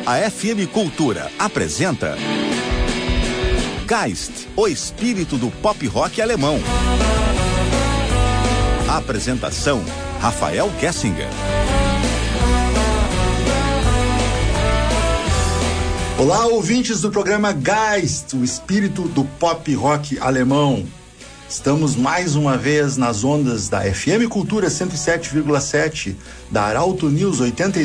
A FM Cultura apresenta Geist, o espírito do pop rock alemão. Apresentação, Rafael Gessinger. Olá, ouvintes do programa Geist, o espírito do pop rock alemão. Estamos mais uma vez nas ondas da FM Cultura 107,7, da Arauto News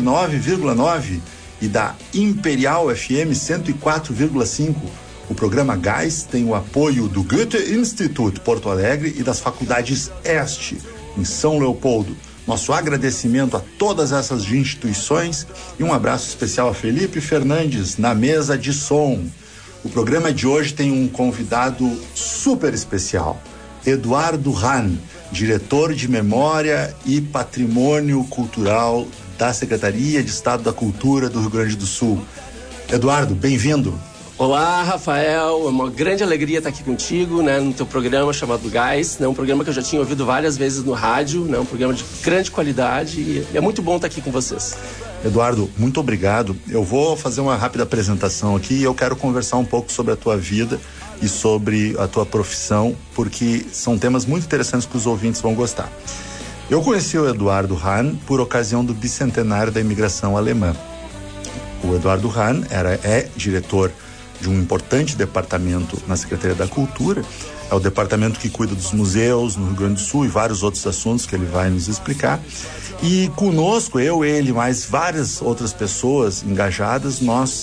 89,9 e da Imperial FM 104,5. O programa Geist tem o apoio do Goethe-Institut Porto Alegre e das faculdades Este, em São Leopoldo. Nosso agradecimento a todas essas instituições e um abraço especial a Felipe Fernandes, na mesa de som. O programa de hoje tem um convidado super especial, Eduardo Hahn, diretor de Memória e Patrimônio Cultural da Secretaria de Estado da Cultura do Rio Grande do Sul. Eduardo, bem-vindo. Olá, Rafael, é uma grande alegria estar aqui contigo, né, no teu programa chamado Geist, né, um programa que eu já tinha ouvido várias vezes no rádio, né, um programa de grande qualidade e é muito bom estar aqui com vocês. Eduardo, muito obrigado. Eu vou fazer uma rápida apresentação aqui e eu quero conversar um pouco sobre a tua vida e sobre a tua profissão, porque são temas muito interessantes que os ouvintes vão gostar. Eu conheci o Eduardo Hahn por ocasião do bicentenário da imigração alemã. O Eduardo Hahn é diretor de um importante departamento na Secretaria da Cultura, é o departamento que cuida dos museus no Rio Grande do Sul e vários outros assuntos que ele vai nos explicar. E conosco, eu, ele, mais várias outras pessoas engajadas, nós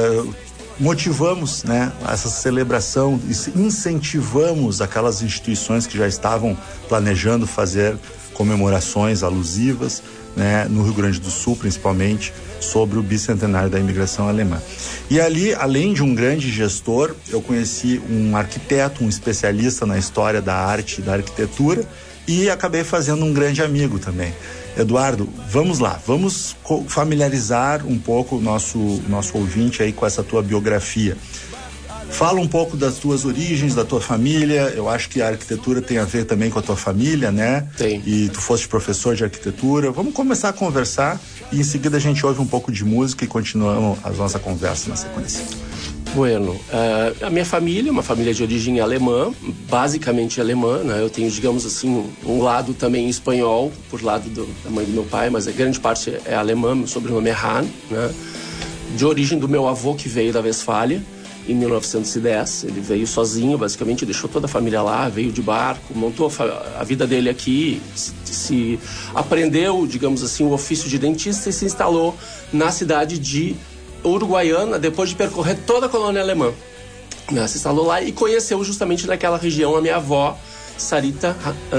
motivamos, né, essa celebração e incentivamos aquelas instituições que já estavam planejando fazer comemorações alusivas, né, no Rio Grande do Sul, principalmente, sobre o bicentenário da imigração alemã. E ali, além de um grande gestor, eu conheci um arquiteto, um especialista na história da arte e da arquitetura e acabei fazendo um grande amigo também. Eduardo, vamos lá, vamos familiarizar um pouco o nosso ouvinte aí com essa tua biografia. Fala um pouco das tuas origens, da tua família. Eu acho que a arquitetura tem a ver também com a tua família, né? Tem. E tu foste professor de arquitetura. Vamos começar a conversar e em seguida a gente ouve um pouco de música e continuamos a nossa conversa na sequência. Bueno, a minha família é uma família de origem alemã, basicamente alemã, né? Eu tenho, digamos assim, um lado também espanhol, por lado da mãe do meu pai, mas a grande parte é alemã, meu sobrenome é Hahn, né? De origem do meu avô, que veio da Westfália em 1910, ele veio sozinho, basicamente, deixou toda a família lá, veio de barco, montou a vida dele aqui, se aprendeu, digamos assim, o ofício de dentista e se instalou na cidade de Uruguaiana, depois de percorrer toda a colônia alemã. Se instalou lá e conheceu justamente naquela região a minha avó, Sarita,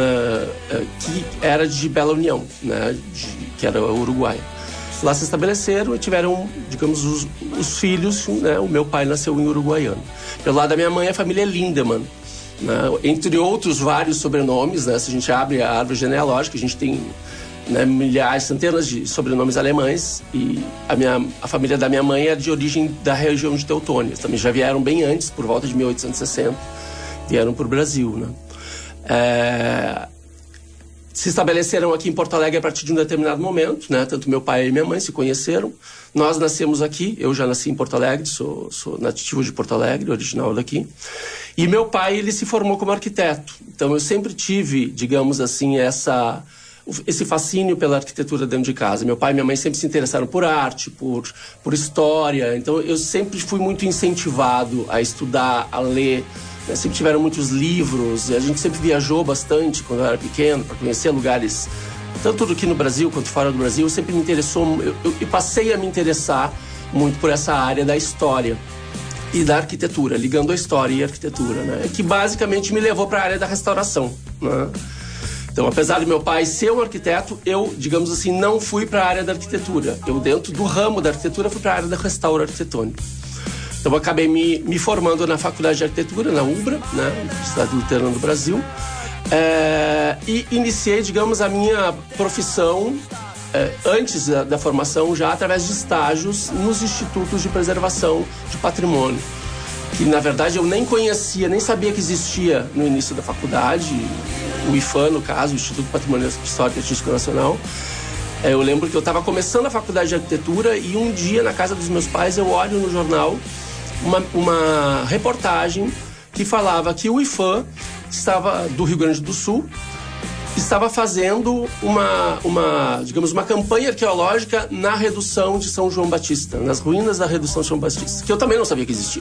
que era de Bela União, né, que era Uruguai. Lá se estabeleceram e tiveram, digamos, os filhos, né? O meu pai nasceu em Uruguaiana. Pelo lado da minha mãe, a família é Lindemann, né? Entre outros vários sobrenomes, né? Se a gente abre a árvore genealógica, a gente tem, né, milhares, centenas de sobrenomes alemães. E a família da minha mãe é de origem da região de Teutônia. Também já vieram bem antes, por volta de 1860, vieram para o Brasil, né? Se estabeleceram aqui em Porto Alegre a partir de um determinado momento, né? Tanto meu pai e minha mãe se conheceram. Nós nascemos aqui, eu já nasci em Porto Alegre, sou nativo de Porto Alegre, original daqui. E meu pai, ele se formou como arquiteto. Então eu sempre tive, digamos assim, esse fascínio pela arquitetura dentro de casa. Meu pai e minha mãe sempre se interessaram por arte, por história. Então eu sempre fui muito incentivado a estudar, a ler. Sempre tiveram muitos livros, a gente sempre viajou bastante quando eu era pequeno para conhecer lugares, tanto aqui no Brasil quanto fora do Brasil. Eu sempre me interessou, eu passei a me interessar muito por essa área da história e da arquitetura, ligando a história e a arquitetura, né? Que basicamente me levou para a área da restauração, né? Então, apesar de meu pai ser um arquiteto, eu, digamos assim, não fui para a área da arquitetura. Eu, dentro do ramo da arquitetura, fui para a área da restauro arquitetônico. Então, eu acabei me formando na Faculdade de Arquitetura, na UBRA, né, Universidade Luterana do Brasil, e iniciei, digamos, a minha profissão antes da formação, já através de estágios nos institutos de preservação de patrimônio, que, na verdade, eu nem conhecia, nem sabia que existia no início da faculdade, o IFAN, no caso, o Instituto de Patrimônio Histórico e Artístico Nacional. Eu lembro que eu estava começando a faculdade de arquitetura e um dia, na casa dos meus pais, eu olho no jornal uma reportagem que falava que o IPHAN do Rio Grande do Sul estava fazendo uma campanha arqueológica na redução de São João Batista, nas ruínas da redução de São João Batista, que eu também não sabia que existia.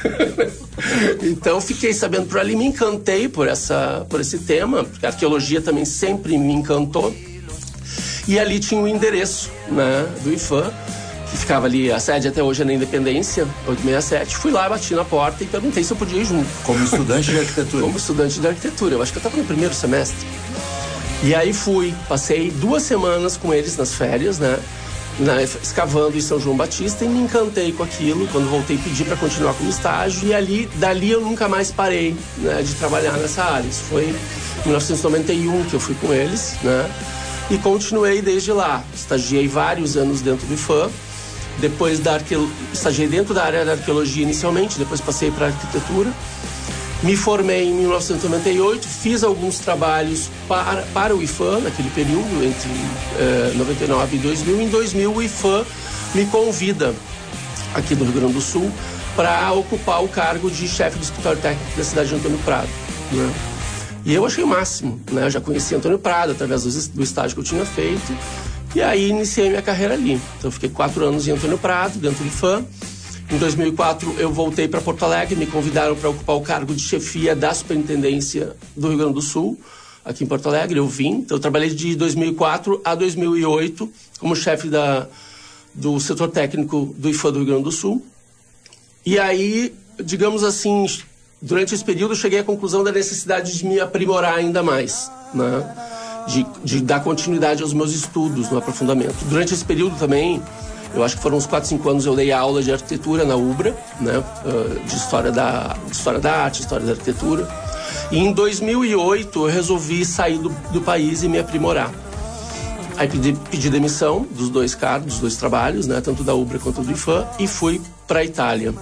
Então fiquei sabendo por ali, me encantei por esse tema, porque a arqueologia também sempre me encantou. E ali tinha o endereço, né, do IPHAN, que ficava ali, a sede até hoje é na Independência, 867. Fui lá, bati na porta e perguntei se eu podia ir junto. Como estudante de arquitetura? Como estudante de arquitetura. Eu acho que eu estava no primeiro semestre. E aí passei 2 semanas com eles nas férias, né? Escavando em São João Batista, e me encantei com aquilo. Quando voltei, pedi para continuar como estágio, e dali eu nunca mais parei, né, de trabalhar nessa área. Isso foi em 1991 que eu fui com eles, né? E continuei desde lá. Estagiei vários anos dentro do IPHAN. Depois estagiei dentro da área da arqueologia inicialmente, depois passei para arquitetura. Me formei em 1998, fiz alguns trabalhos para o IPHAN naquele período, entre 99 e 2000. Em 2000, o IPHAN me convida, aqui do Rio Grande do Sul, para ocupar o cargo de chefe do escritório técnico da cidade de Antônio Prado, né? E eu achei o máximo, né? Eu já conhecia Antônio Prado através do estágio que eu tinha feito, e aí iniciei minha carreira ali. Então eu fiquei 4 anos em Antônio Prado, dentro do IPHAN. Em 2004 eu voltei para Porto Alegre, me convidaram para ocupar o cargo de chefia da Superintendência do Rio Grande do Sul, aqui em Porto Alegre. Eu vim, então eu trabalhei de 2004 a 2008 como chefe do setor técnico do IPHAN do Rio Grande do Sul. E aí, digamos assim, durante esse período eu cheguei à conclusão da necessidade de me aprimorar ainda mais, né? De dar continuidade aos meus estudos no aprofundamento. Durante esse período também, eu acho que foram uns 4, 5 anos, eu dei aula de arquitetura na UBRA, né? De história da arte, história da arquitetura. E em 2008 eu resolvi sair do país e me aprimorar. Aí pedi demissão dos 2 cargos, dos 2 trabalhos, né? Tanto da UBRA quanto do IPHAN, e fui para a Itália.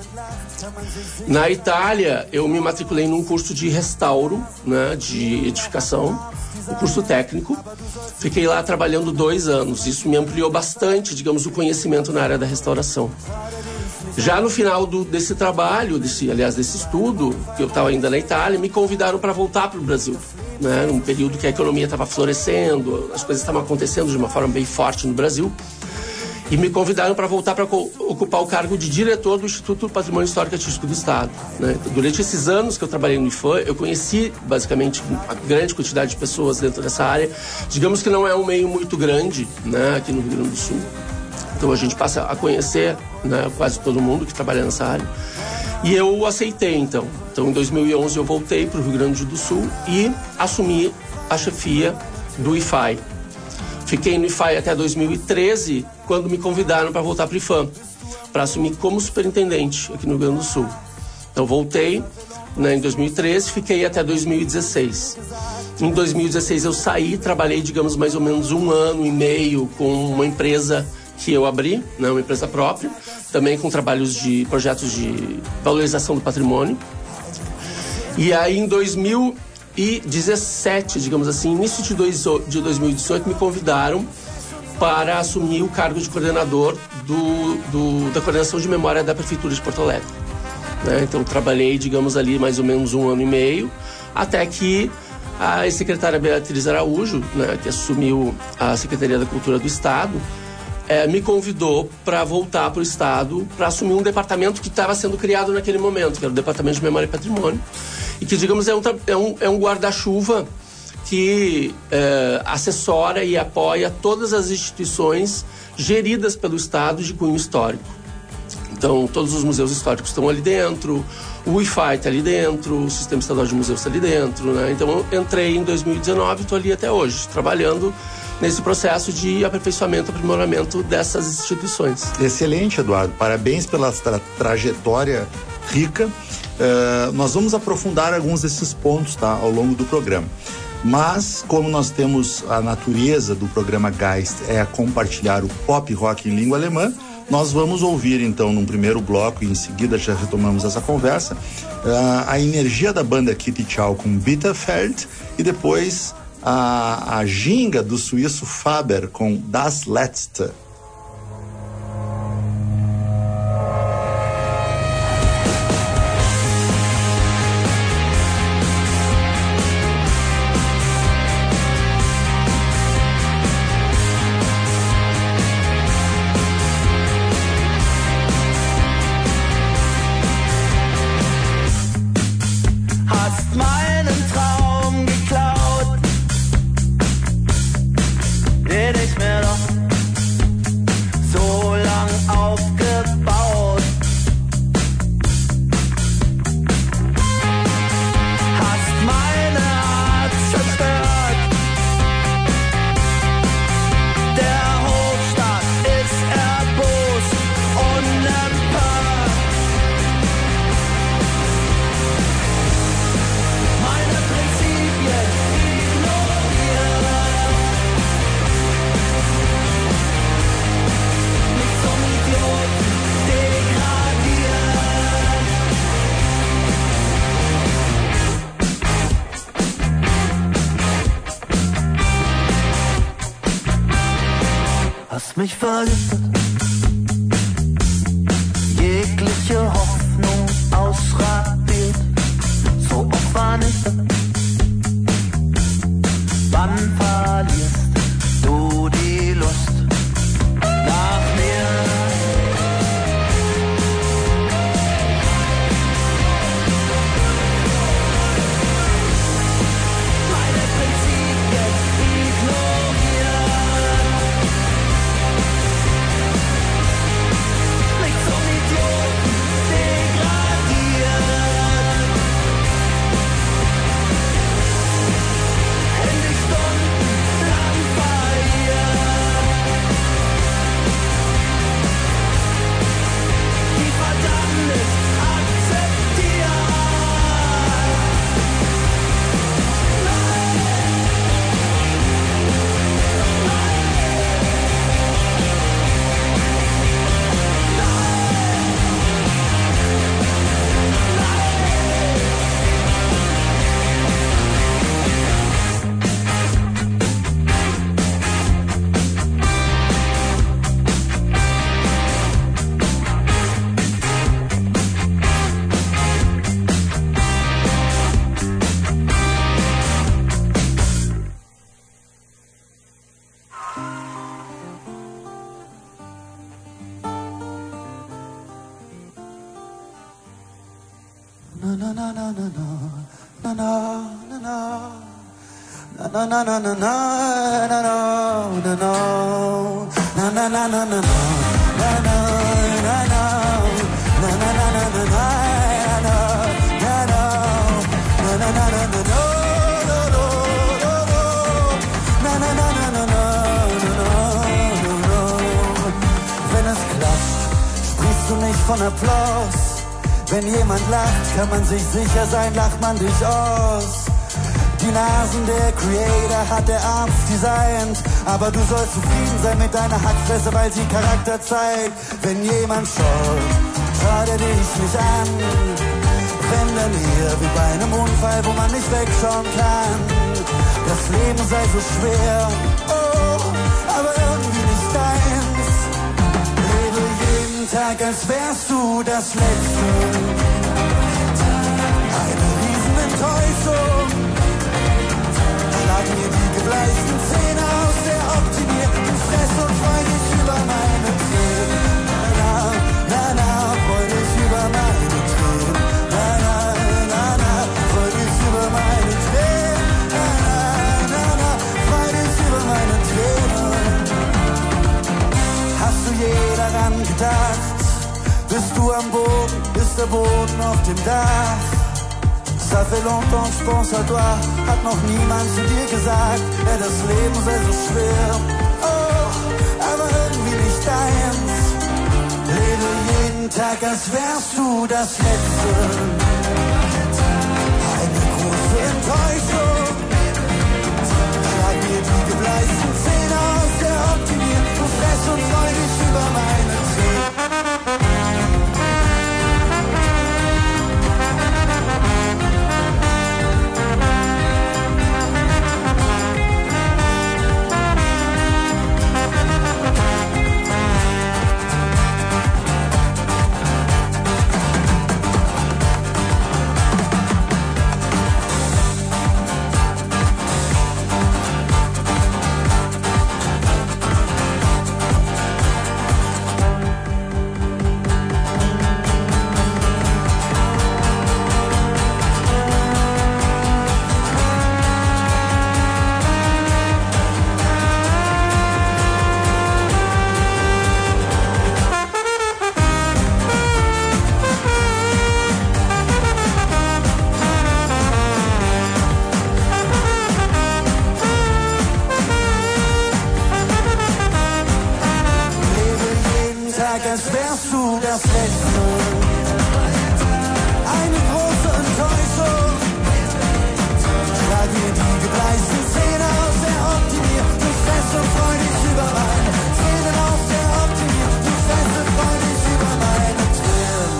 Na Itália, eu me matriculei num curso de restauro, né? De edificação, um curso técnico. Fiquei lá trabalhando 2 anos. Isso me ampliou bastante, digamos, o conhecimento na área da restauração. Já no final desse trabalho, desse estudo, que eu estava ainda na Itália, me convidaram para voltar para o Brasil, né? Num período que a economia estava florescendo, as coisas estavam acontecendo de uma forma bem forte no Brasil. E me convidaram para voltar para ocupar o cargo de diretor do Instituto do Patrimônio Histórico e Artístico do Estado, né? Então, durante esses anos que eu trabalhei no IPHAN, eu conheci basicamente a grande quantidade de pessoas dentro dessa área. Digamos que não é um meio muito grande, né, aqui no Rio Grande do Sul. Então a gente passa a conhecer, né, quase todo mundo que trabalha nessa área. E eu aceitei, então. Então em 2011 eu voltei para o Rio Grande do Sul e assumi a chefia do IPHAI. Fiquei no IPHAI até 2013, quando me convidaram para voltar para o IPHAN, para assumir como superintendente aqui no Rio Grande do Sul. Então voltei, né, em 2013, fiquei até 2016. Em 2016 eu saí, trabalhei, digamos, mais ou menos 1 ano e meio com uma empresa que eu abri, né, uma empresa própria, também com projetos de valorização do patrimônio. E aí em 2017, digamos assim, início de 2018, me convidaram para assumir o cargo de coordenador da coordenação de memória da Prefeitura de Porto Alegre, né? Então trabalhei, digamos, ali mais ou menos 1 ano e meio, até que a ex-secretária Beatriz Araújo, né, que assumiu a Secretaria da Cultura do Estado, me convidou para voltar para o Estado para assumir um departamento que estava sendo criado naquele momento, que era o Departamento de Memória e Patrimônio, e que, digamos, é um guarda-chuva que assessora e apoia todas as instituições geridas pelo Estado de cunho histórico. Então, todos os museus históricos estão ali dentro, o IPHAI está ali dentro, o Sistema Estadual de Museus está ali dentro, né? Então, eu entrei em 2019 e estou ali até hoje, trabalhando nesse processo de aperfeiçoamento, aprimoramento dessas instituições. Excelente, Eduardo. Parabéns pela trajetória rica. Nós vamos aprofundar alguns desses pontos, tá, ao longo do programa. Mas, como nós temos a natureza do programa Geist é compartilhar o pop rock em língua alemã, nós vamos ouvir, então, num primeiro bloco, e em seguida já retomamos essa conversa, a energia da banda Kitty Chow com Bitterfeld, e depois a ginga do suíço Faber com Das Letzte. Mich vergiftet, jegliche Hoffnung ausradiert, so oft vernichtet. Wann verlierst du die Lust nach mir? Meine Prinzipien ignorieren. Von Applaus. Wenn jemand lacht, kann man sich sicher sein, lacht man dich aus. Die Nasen der Creator hat der Arzt designt, aber du sollst zufrieden sein mit deiner Hackfresse, weil sie Charakter zeigt. Wenn jemand schaut, schaut er dich nicht an. Wenn dann eher wie bei einem Unfall, wo man nicht wegschauen kann. Das Leben sei so schwer, oh, aber irgendwie nicht deins. Lebe jeden Tag, als wärst du das Letzte. Eine Riesenenttäuschung. Schlag mir die gebleichten Zähne aus der optimierten Fresse und freu dich über meine Tränen. Na, na, na, freu dich über meine Tränen. Na, na, na, na, freu dich über meine Tränen. Na, na, na, na, freu dich über meine Tränen. Hast du je daran gedacht? Bist du am Boden, ist der Boden auf dem Dach? Ça fait longtemps, je pense à toi. Hat noch niemand zu dir gesagt, ja, das Leben sei so schwer. Oh, aber irgendwie nicht deins. Lebe jeden Tag, als wärst du das Letzte. Eine große Enttäuschung. Schlag mir die gebleichten Zähne aus der optimierten Fresse und freu dich über meine Tränen. als wärst du das Letzte. Eine große Enttäuschung. Tragödie, gebleichten Zähne aus der Optimier. Du fährst so freudig über meine Zähne aus der Optimier. Du fährst so freudig über meine Tränen.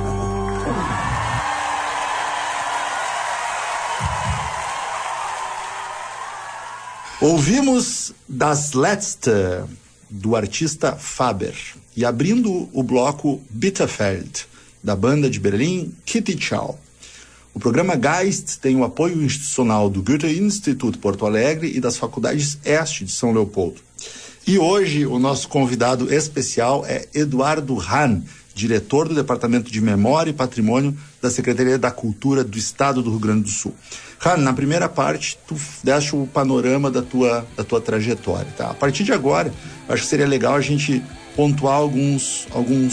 Ouvimos Das Letzte, do artista Faber. E abrindo o bloco Bitterfeld, da banda de Berlim Kitty Chow. O programa Geist tem o apoio institucional do Goethe-Institut Porto Alegre e das faculdades Este de São Leopoldo. E hoje o nosso convidado especial é Eduardo Hahn, diretor do Departamento de Memória e Patrimônio da Secretaria da Cultura do Estado do Rio Grande do Sul. Hahn, na primeira parte, tu deste o panorama da tua trajetória, tá? A partir de agora, acho que seria legal a gente pontuar alguns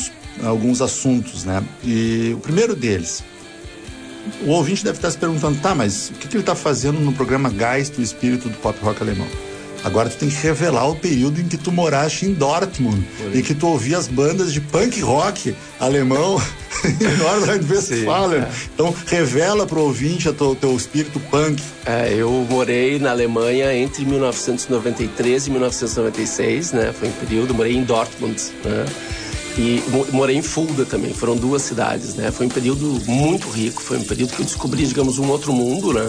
assuntos, né? E o primeiro deles, o ouvinte deve estar se perguntando, tá, mas o que ele está fazendo no programa Geist, o espírito do pop rock alemão? Agora tu tem que revelar o período em que tu moraste em Dortmund e que tu ouvia as bandas de punk rock alemão em Nordrhein-Westfalen. Então revela pro ouvinte teu espírito punk. Eu morei na Alemanha entre 1993 e 1996, né? Foi um período, morei em Dortmund, né? E morei em Fulda também, foram 2 cidades, né? Foi um período muito rico, foi um período que eu descobri, digamos, um outro mundo, né?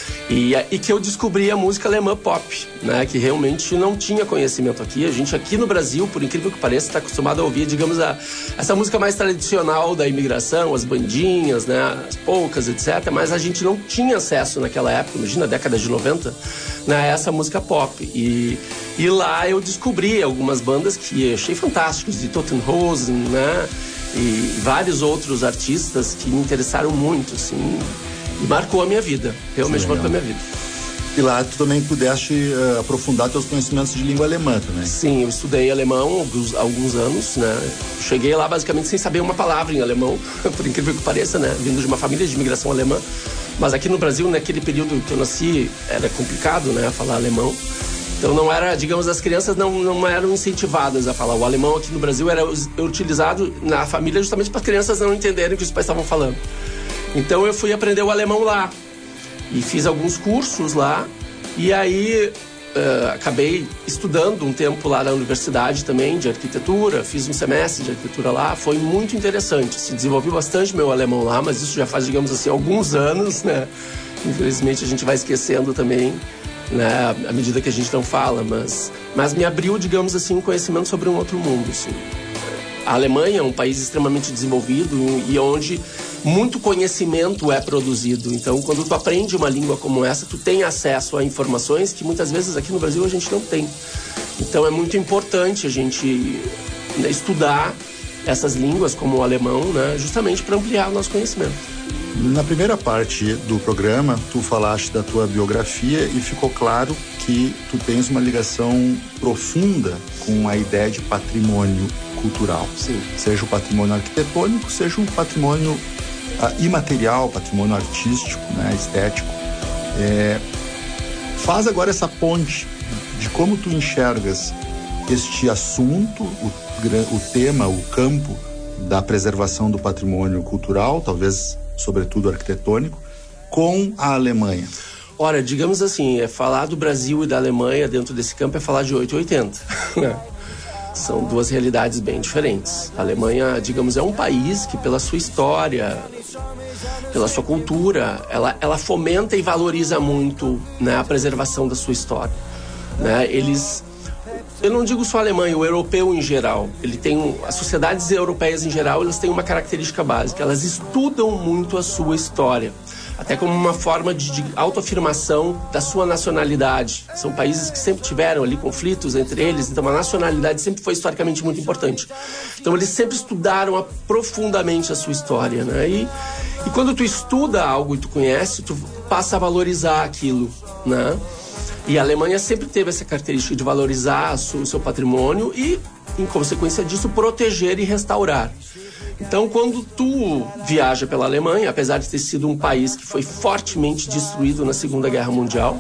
E que eu descobri a música alemã pop, né? Que realmente não tinha conhecimento aqui. A gente aqui no Brasil, por incrível que pareça, está acostumado a ouvir, digamos, essa música mais tradicional da imigração, as bandinhas, né? As polcas, etc. Mas a gente não tinha acesso naquela época, imagina, década de 90, né? A essa música pop. E lá eu descobri algumas bandas que eu achei fantásticos, de Totenhosen, né? E vários outros artistas que me interessaram muito, assim. E marcou a minha vida, realmente marcou a minha vida. E lá tu também pudeste aprofundar teus conhecimentos de língua alemã também. Sim, eu estudei alemão há alguns anos, né? Cheguei lá basicamente sem saber uma palavra em alemão, por incrível que pareça, né? Vindo de uma família de imigração alemã. Mas aqui no Brasil, naquele período que eu nasci, era complicado, né? Falar alemão. Então não era, digamos, as crianças não eram incentivadas a falar. O alemão aqui no Brasil era utilizado na família justamente para as crianças não entenderem o que os pais estavam falando. Então eu fui aprender o alemão lá e fiz alguns cursos lá e aí acabei estudando um tempo lá na universidade também de arquitetura, fiz um semestre de arquitetura lá, foi muito interessante, se desenvolvi bastante meu alemão lá, mas isso já faz, digamos assim, alguns anos, né? Infelizmente a gente vai esquecendo também, né? À medida que a gente não fala, mas me abriu, digamos assim, um conhecimento sobre um outro mundo, assim. A Alemanha é um país extremamente desenvolvido e onde muito conhecimento é produzido. Então, quando tu aprende uma língua como essa, tu tem acesso a informações que muitas vezes aqui no Brasil a gente não tem. Então, é muito importante a gente estudar essas línguas como o alemão, né, justamente para ampliar o nosso conhecimento. Na primeira parte do programa, tu falaste da tua biografia e ficou claro que tu tens uma ligação profunda com a ideia de patrimônio cultural. Sim. Seja o patrimônio arquitetônico, seja o patrimônio imaterial, patrimônio artístico, né, estético. Faz agora essa ponte de como tu enxergas este assunto, o tema, o campo da preservação do patrimônio cultural, talvez sobretudo arquitetônico, com a Alemanha. Ora, digamos assim, falar do Brasil e da Alemanha dentro desse campo é falar de 880. São 2 realidades bem diferentes. A Alemanha, digamos, é um país que pela sua história, pela sua cultura, ela fomenta e valoriza muito, né, a preservação da sua história. Né? Eu não digo só a Alemanha, o europeu em geral. As sociedades europeias em geral, elas têm uma característica básica. Elas estudam muito a sua história. Até como uma forma de autoafirmação da sua nacionalidade. São países que sempre tiveram ali conflitos entre eles, então a nacionalidade sempre foi historicamente muito importante. Então eles sempre estudaram profundamente a sua história, né? E quando tu estuda algo e tu conhece, tu passa a valorizar aquilo, né? E a Alemanha sempre teve essa característica de valorizar o seu patrimônio e, em consequência disso, proteger e restaurar. Então, quando tu viaja pela Alemanha, apesar de ter sido um país que foi fortemente destruído na Segunda Guerra Mundial,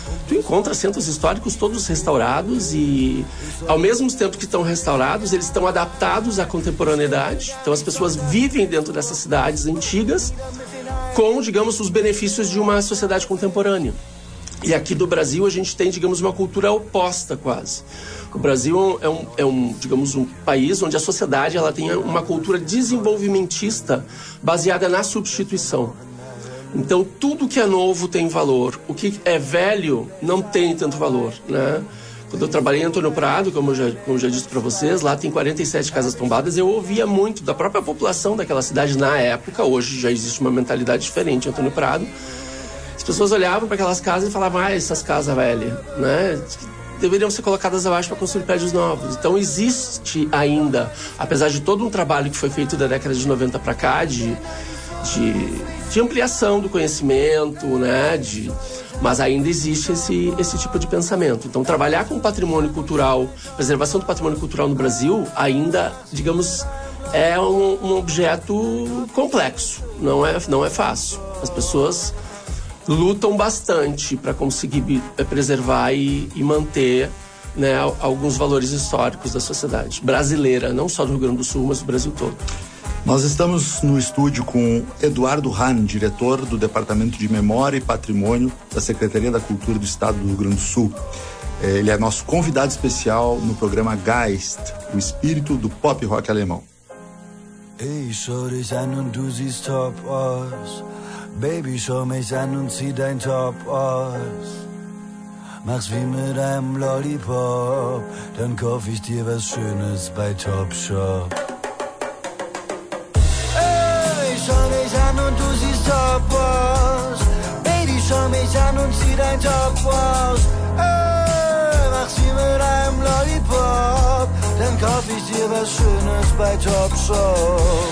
tu encontra centros históricos todos restaurados e, ao mesmo tempo que estão restaurados, eles estão adaptados à contemporaneidade. Então, as pessoas vivem dentro dessas cidades antigas com, digamos, os benefícios de uma sociedade contemporânea. E aqui do Brasil a gente tem, digamos, uma cultura oposta quase. O Brasil digamos, um país onde a sociedade ela tem uma cultura desenvolvimentista baseada na substituição. Então, tudo que é novo tem valor. O que é velho não tem tanto valor, né? Quando eu trabalhei em Antônio Prado, como eu já disse para vocês, lá tem 47 casas tombadas, eu ouvia muito da própria população daquela cidade na época. Hoje já existe uma mentalidade diferente em Antônio Prado. As pessoas olhavam para aquelas casas e falavam, essas casas velhas, né? Deveriam ser colocadas abaixo para construir prédios novos. Então, existe ainda, apesar de todo um trabalho que foi feito da década de 90 para cá, de ampliação do conhecimento, né? Mas ainda existe esse tipo de pensamento. Então, trabalhar com patrimônio cultural, preservação do patrimônio cultural no Brasil, ainda, digamos, é um objeto complexo. Não é fácil. As pessoas lutam bastante para conseguir preservar e manter, né, alguns valores históricos da sociedade brasileira, não só do Rio Grande do Sul, mas do Brasil todo. Nós estamos no estúdio com Eduardo Hahn, diretor do Departamento de Memória e Patrimônio da Secretaria da Cultura do Estado do Rio Grande do Sul. Ele é nosso convidado especial no programa Geist, o espírito do pop rock alemão. Ich schau dich an und du siehst top aus. Baby, schau mich an und zieh dein Top aus. Mach's wie mit einem Lollipop, dann kauf ich dir was Schönes bei Topshop. Schau mich an und du siehst top aus. Baby, schau mich an und zieh dein Top aus. Mach's wie mit einem Lollipop, dann kauf ich dir was Schönes bei Topshop.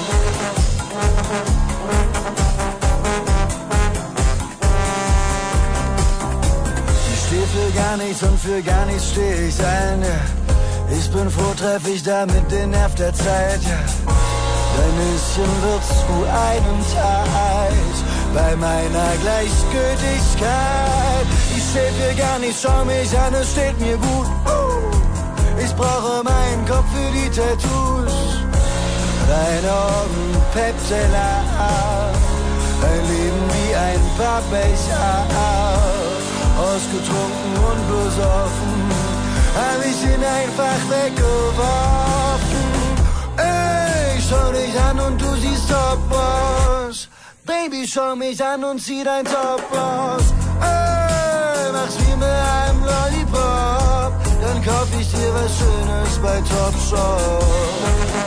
Ich steh für gar nichts und für gar nichts steh ich ein, ja. Ich bin froh, treff ich damit den Nerv der Zeit, ja. Dein Nüsschen wird zu einem Teich bei meiner Gleichgültigkeit. Ich steh für gar nichts, schau mich an, es steht mir gut. Ich brauche meinen Kopf für die Tattoos. Deine Augen, Pepsela, dein Leben wie ein paar Becher. Ausgetrunken und besoffen, hab ich ihn einfach weggeworfen. Schau dich an und du siehst top aus. Baby, schau mich an und zieh dein Top aus. Mach's wie mit einem Lollipop, dann kauf ich dir was Schönes bei Topshop.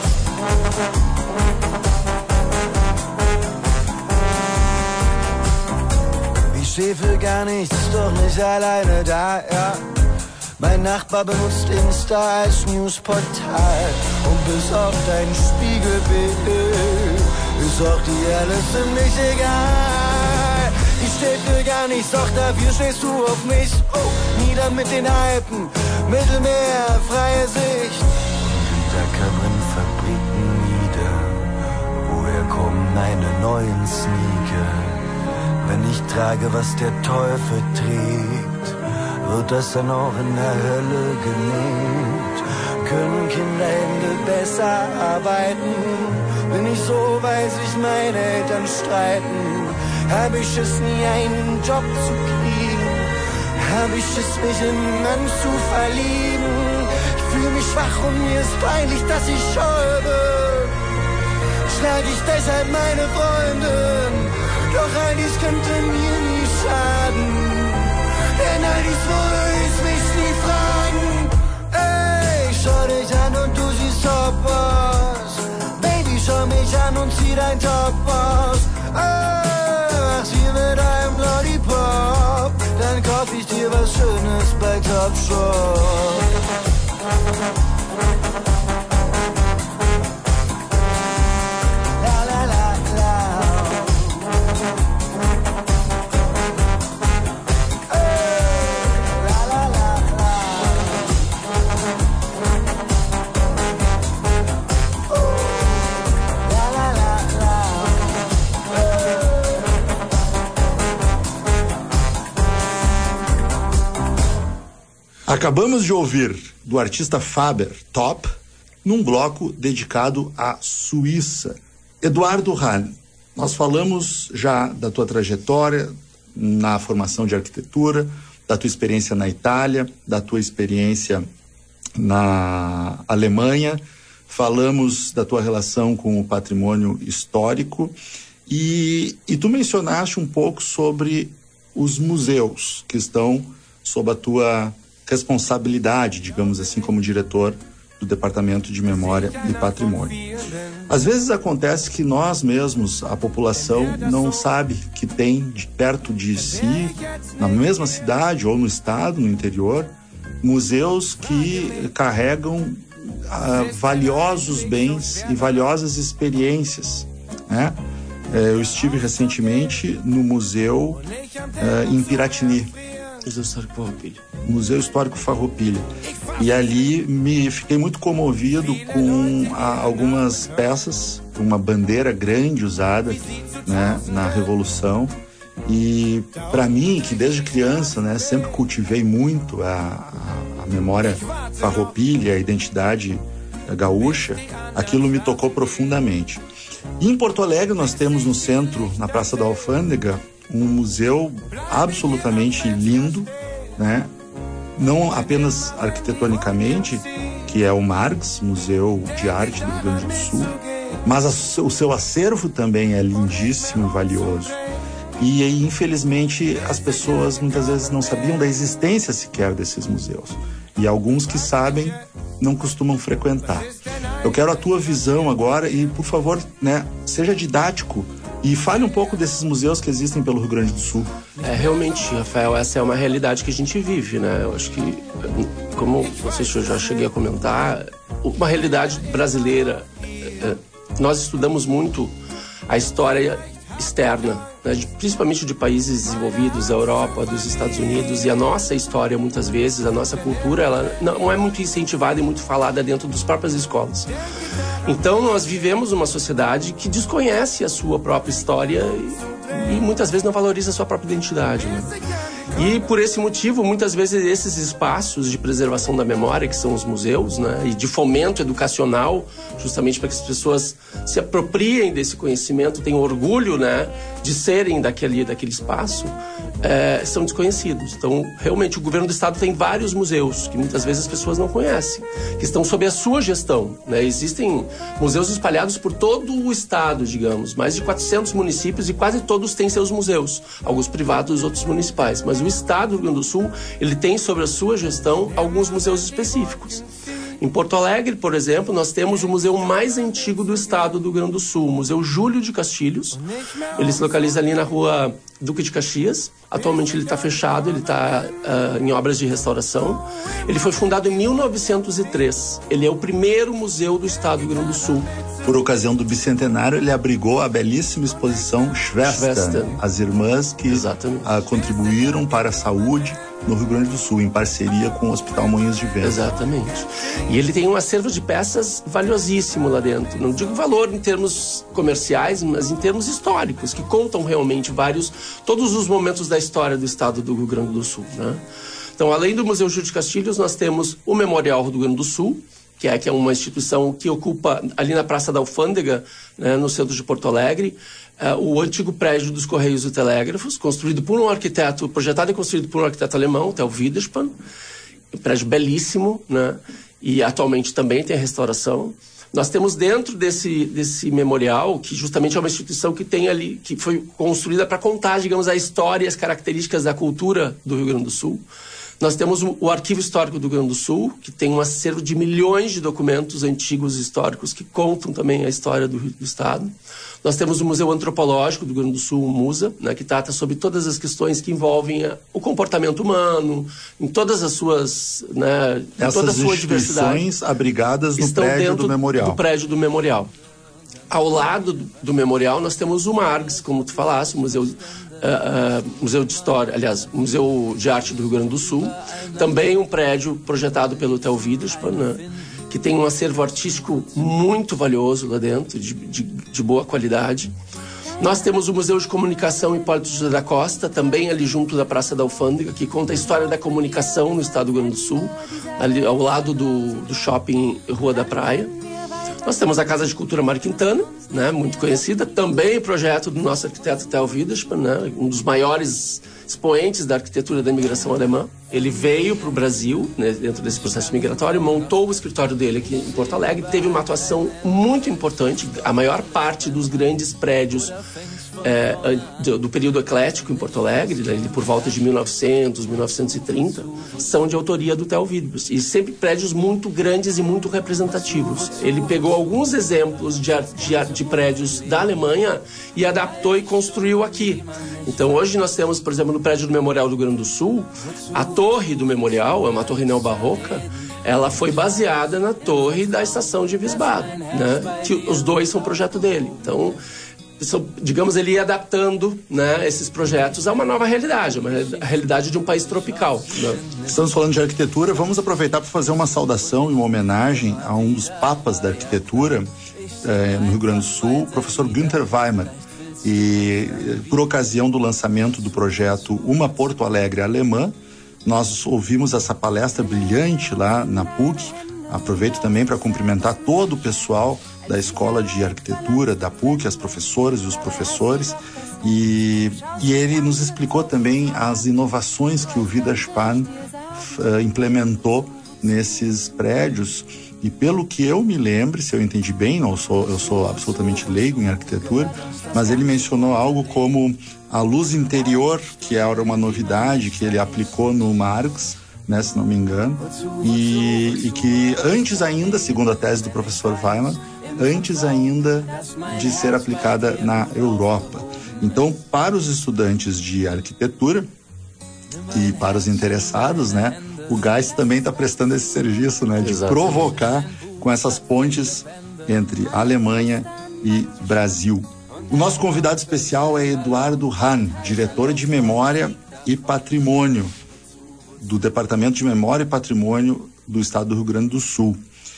Ich steh für gar nichts, doch nicht alleine da, ja. Mein Nachbar benutzt Insta als Newsportal und bis auf dein Spiegelbild ist auch dir alles ziemlich egal. Ich steh für gar nichts, doch dafür stehst du auf mich. Nieder mit den Alpen, Mittelmeer, freie Sicht. Wieder brennen Fabriken nieder, woher kommen meine neuen Sneaker? Wenn ich trage, was der Teufel trägt, wird das dann auch in der Hölle genäht? Können Kinderhände besser arbeiten? Bin ich so, weil sich meine Eltern streiten? Hab ich es nie, einen Job zu kriegen? Hab ich es mich in einen Mann zu verlieben? Ich fühl mich schwach und mir ist peinlich, dass ich schäume. Schlag ich deshalb meine Freundin? Doch all dies könnte mir nie schaden. Denn all dies würde ich mich nie fragen. Ey, schau dich an und du siehst top aus. Baby, schau mich an und zieh dein Top aus. Mach's wie mit einem Lollipop, dann kauf ich dir was Schönes bei Topshop. Acabamos de ouvir do artista Faber, Top, num bloco dedicado à Suíça. Eduardo Hahn, nós falamos já da tua trajetória na formação de arquitetura, da tua experiência na Itália, da tua experiência na Alemanha, falamos da tua relação com o patrimônio histórico e tu mencionaste um pouco sobre os museus que estão sob a tua responsabilidade, digamos assim, como diretor do Departamento de Memória e Patrimônio. Às vezes acontece que nós mesmos, a população, não sabe que tem perto de si, na mesma cidade ou no estado, no interior, museus que carregam valiosos bens e valiosas experiências, né? Eu estive recentemente no museu em Piratini, Museu Histórico Farroupilha, e ali fiquei muito comovido com algumas peças, uma bandeira grande usada, né, na Revolução. E para mim, que desde criança, né, sempre cultivei muito a memória farroupilha, a identidade gaúcha, aquilo me tocou profundamente. E em Porto Alegre nós temos no centro, na Praça da Alfândega, um museu absolutamente lindo, né? Não apenas arquitetonicamente, que é o Marx, Museu de Arte do Rio Grande do Sul, mas o seu acervo também é lindíssimo e valioso. E infelizmente as pessoas muitas vezes não sabiam da existência sequer desses museus. E alguns que sabem não costumam frequentar. Eu quero a tua visão agora e, por favor, né, seja didático e fale um pouco desses museus que existem pelo Rio Grande do Sul. Realmente, Rafael, essa é uma realidade que a gente vive, né? Eu acho que, como não sei se eu já cheguei a comentar, uma realidade brasileira. Nós estudamos muito a história externa, né, principalmente de países desenvolvidos, da Europa, dos Estados Unidos, e a nossa história, muitas vezes, a nossa cultura, ela não é muito incentivada e muito falada dentro das próprias escolas. Então, nós vivemos uma sociedade que desconhece a sua própria história e muitas vezes não valoriza a sua própria identidade, né? E por esse motivo, muitas vezes esses espaços de preservação da memória, que são os museus, né, e de fomento educacional, justamente para que as pessoas se apropriem desse conhecimento, tenham orgulho, né, de serem daquele espaço, são desconhecidos. Então, realmente, o governo do estado tem vários museus que muitas vezes as pessoas não conhecem, que estão sob a sua gestão, né? Existem museus espalhados por todo o estado, digamos, mais de 400 municípios, e quase todos têm seus museus, alguns privados, outros municipais. Mas o estado do Rio Grande do Sul, ele tem sobre a sua gestão alguns museus específicos. Em Porto Alegre, por exemplo, nós temos o museu mais antigo do estado do Rio Grande do Sul, o Museu Júlio de Castilhos. Ele se localiza ali na rua Duque de Caxias. Atualmente ele está fechado, ele está em obras de restauração. Ele foi fundado em 1903. Ele é o primeiro museu do estado do Rio Grande do Sul. Por ocasião do bicentenário, ele abrigou a belíssima exposição Schwestern, as irmãs que contribuíram para a saúde no Rio Grande do Sul, em parceria com o Hospital Moinhos de Vento. Exatamente. E ele tem um acervo de peças valiosíssimo lá dentro. Não digo valor em termos comerciais, mas em termos históricos, que contam realmente todos os momentos da história do estado do Rio Grande do Sul, né? Então, além do Museu Júlio de Castilhos, nós temos o Memorial Rio Grande do Sul, que é uma instituição que ocupa ali na Praça da Alfândega, né, no centro de Porto Alegre, o antigo prédio dos Correios e Telégrafos, construído por um arquiteto, projetado e construído por um arquiteto alemão, Theo Wiederspann, um prédio belíssimo, né, e atualmente também tem a restauração. Nós temos dentro desse memorial, que justamente é uma instituição que tem ali, que foi construída para contar, digamos, a história e as características da cultura do Rio Grande do Sul. Nós temos o Arquivo Histórico do Rio Grande do Sul, que tem um acervo de milhões de documentos antigos históricos que contam também a história do estado. Nós temos o Museu Antropológico do Rio Grande do Sul, o MUSA, né, que trata sobre todas as questões que envolvem o comportamento humano, em todas as suas, né, toda a sua diversidade. Essas instituições abrigadas no prédio do memorial. Do prédio do memorial. Ao lado do memorial, nós temos o MARGS, como tu falaste, o Museu de História, aliás, Museu de Arte do Rio Grande do Sul, também um prédio projetado pelo Theo Wiederspann, né, que tem um acervo artístico muito valioso lá dentro, de boa qualidade. Nós temos o Museu de Comunicação Hipólito José da Costa, também ali junto da Praça da Alfândega, que conta a história da comunicação no estado do Rio Grande do Sul, ali ao lado do shopping Rua da Praia. Nós temos a Casa de Cultura Mário Quintana, né, muito conhecida, também projeto do nosso arquiteto Theo Widerspann, né, um dos maiores expoentes da arquitetura da imigração alemã. Ele veio para o Brasil, né, dentro desse processo migratório, montou o escritório dele aqui em Porto Alegre, teve uma atuação muito importante. A maior parte dos grandes prédios do período eclético em Porto Alegre, ali por volta de 1900, 1930, são de autoria do Theo Widerspann, e sempre prédios muito grandes e muito representativos. Ele pegou alguns exemplos de prédios da Alemanha e adaptou e construiu aqui. Então hoje nós temos, por exemplo, no prédio do Memorial do Rio Grande do Sul, a torre do Memorial, é uma torre neobarroca, ela foi baseada na torre da estação de Wiesbaden, né? Que os dois são projeto dele. Então, digamos, ele ia adaptando, né, esses projetos a uma nova realidade, a realidade de um país tropical, né? Estamos falando de arquitetura, vamos aproveitar para fazer uma saudação e uma homenagem a um dos papas da arquitetura no Rio Grande do Sul, o professor Günther Weimer. E por ocasião do lançamento do projeto Uma Porto Alegre Alemã, nós ouvimos essa palestra brilhante lá na PUC. Aproveito também para cumprimentar todo o pessoal da Escola de Arquitetura da PUC, as professoras e os professores, e ele nos explicou também as inovações que o Widerspann implementou nesses prédios. E pelo que eu me lembro, se eu entendi bem, eu sou absolutamente leigo em arquitetura, mas ele mencionou algo como a luz interior, que era uma novidade que ele aplicou no Marx, né, se não me engano, e que antes ainda, segundo a tese do professor Weimer, antes ainda de ser aplicada na Europa. Então, para os estudantes de arquitetura e para os interessados, né, o Geist também está prestando esse serviço, né, de provocar com essas pontes entre Alemanha e Brasil. O nosso convidado especial é Eduardo Hahn, diretor de Memória e Patrimônio do Departamento de Memória e Patrimônio do Estado do Rio Grande do Sul.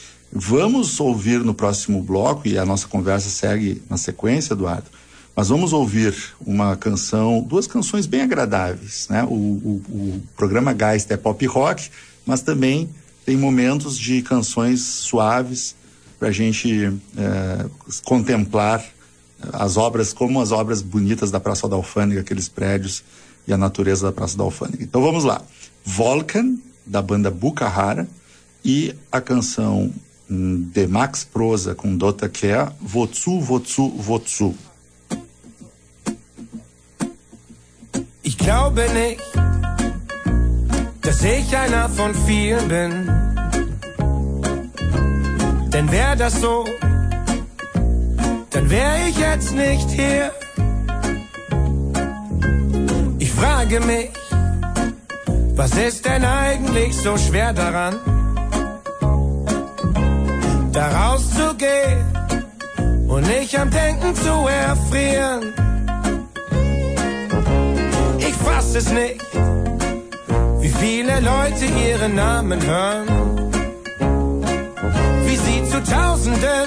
Vamos ouvir no próximo bloco, e a nossa conversa segue na sequência, Eduardo, mas vamos ouvir uma canção, duas canções bem agradáveis, né? O programa Geist é pop rock, mas também tem momentos de canções suaves para a gente contemplar as obras, como as obras bonitas da Praça da Alfândega, aqueles prédios e a natureza da Praça da Alfândega. Então vamos lá. Volkan, da banda Bukhara, e a canção de Max Prosa com Dota Kehr, Wozu, Wozu, Wozu. Ich glaube nicht, dass ich einer von vielen bin. Denn wär das so, dann wär ich jetzt nicht hier. Ich frage mich, was ist denn eigentlich so schwer daran, da rauszugehen und nicht am Denken zu erfrieren? Ich fass es nicht, wie viele Leute ihren Namen hören, wie sie zu Tausenden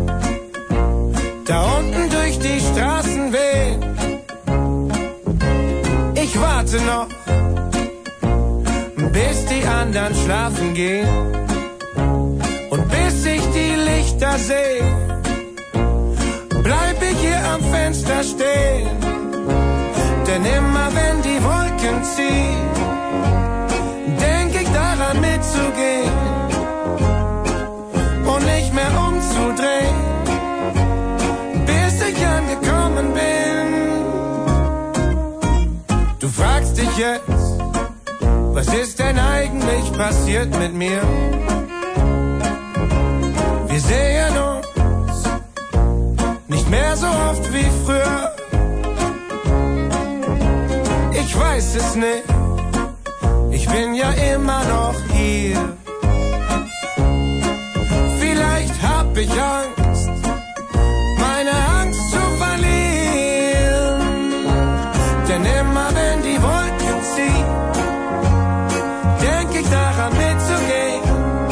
da unten durch die Straßen wehen. Ich warte noch, bis die anderen schlafen gehen und bis ich die Lichter sehe, bleib ich hier am Fenster stehen. Denn immer wenn die Wolken ziehen, denk ich daran mitzugehen und nicht mehr umzudrehen, bis ich angekommen bin. Du fragst dich jetzt, was ist denn eigentlich passiert mit mir? Wir sehen uns nicht mehr so oft wie früher. Ich weiß es nicht, ich bin ja immer noch hier. Vielleicht hab ich Angst, meine Angst zu verlieren. Denn immer wenn die Wolken ziehen, denk ich daran mitzugehen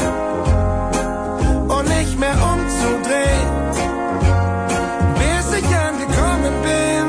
und nicht mehr umzudrehen, bis ich angekommen bin.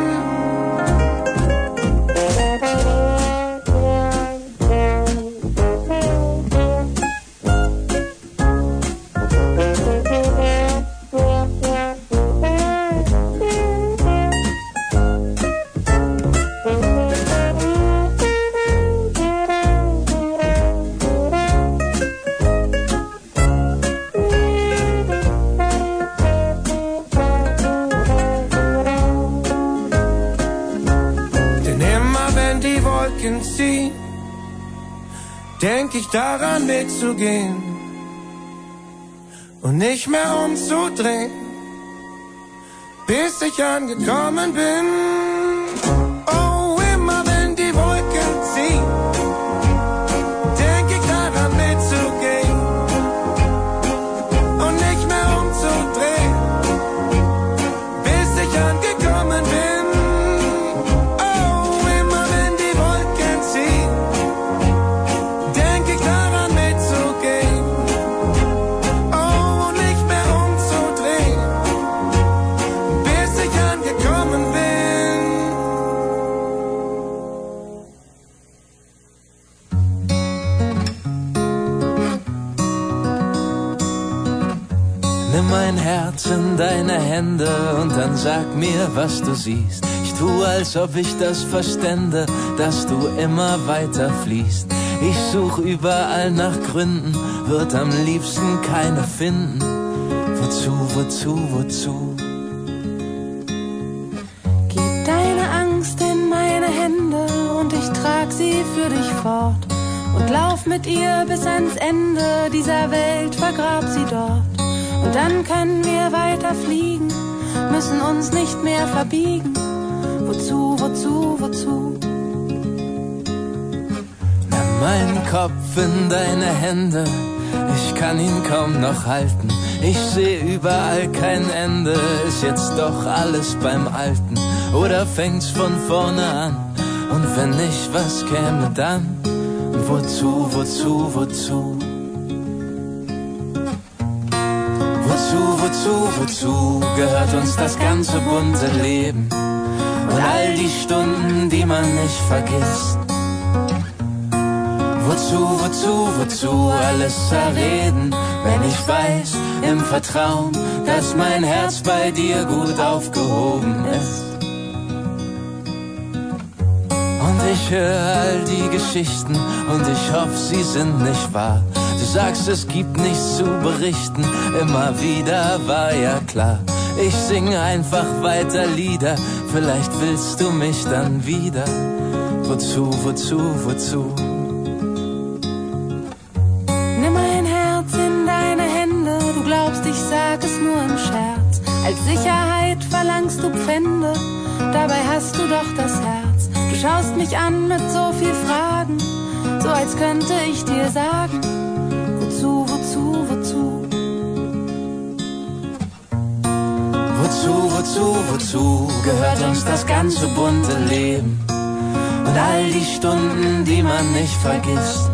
Wolken ziehen, denk ich daran mitzugehen und nicht mehr umzudrehen, bis ich angekommen bin. Oh, immer wenn die Wolken ziehen, denk ich daran mitzugehen und nicht mehr umzudrehen, bis ich angekommen bin. Oh, immer wenn die Wolken ziehen, denk ich daran mitzugehen, oh, und nicht mehr umzudrehen, bis ich angekommen bin. Nimm mein Herz in deine Hände und dann sag mir, was du siehst. Ich tu, als ob ich das verstände, dass du immer weiter fließt. Ich such überall nach Gründen, würd am liebsten keine finden. Wozu, wozu, wozu? Gib deine Angst in meine Hände und ich trag sie für dich fort. Und lauf mit ihr bis ans Ende dieser Welt, vergrab sie dort. Und dann können wir weiter fliegen, müssen uns nicht mehr verbiegen. Wozu, wozu, wozu? Nimm meinen Kopf in deine Hände, ich kann ihn kaum noch halten. Ich seh überall kein Ende, ist jetzt doch alles beim Alten. Oder fängt's von vorne an, und wenn nicht, was käme dann? Wozu, wozu, wozu? Wozu, wozu, wozu gehört uns das ganze bunte Leben und all die Stunden, die man nicht vergisst? Wozu, wozu, wozu alles zerreden, wenn ich weiß, im Vertrauen, dass mein Herz bei dir gut aufgehoben ist? Und ich höre all die Geschichten und ich hoffe, sie sind nicht wahr. Du sagst, es gibt nichts zu berichten, immer wieder war ja klar. Ich sing einfach weiter Lieder, vielleicht willst du mich dann wieder. Wozu, wozu, wozu? Nimm mein Herz in deine Hände, du glaubst, ich sag es nur im Scherz. Als Sicherheit verlangst du Pfände, dabei hast du doch das Herz. Du schaust mich an mit so viel Fragen, so als könnte ich dir sagen. Wozu, wozu, wozu? Wozu, wozu, wozu gehört uns das ganze bunte Leben und all die Stunden, die man nicht vergisst?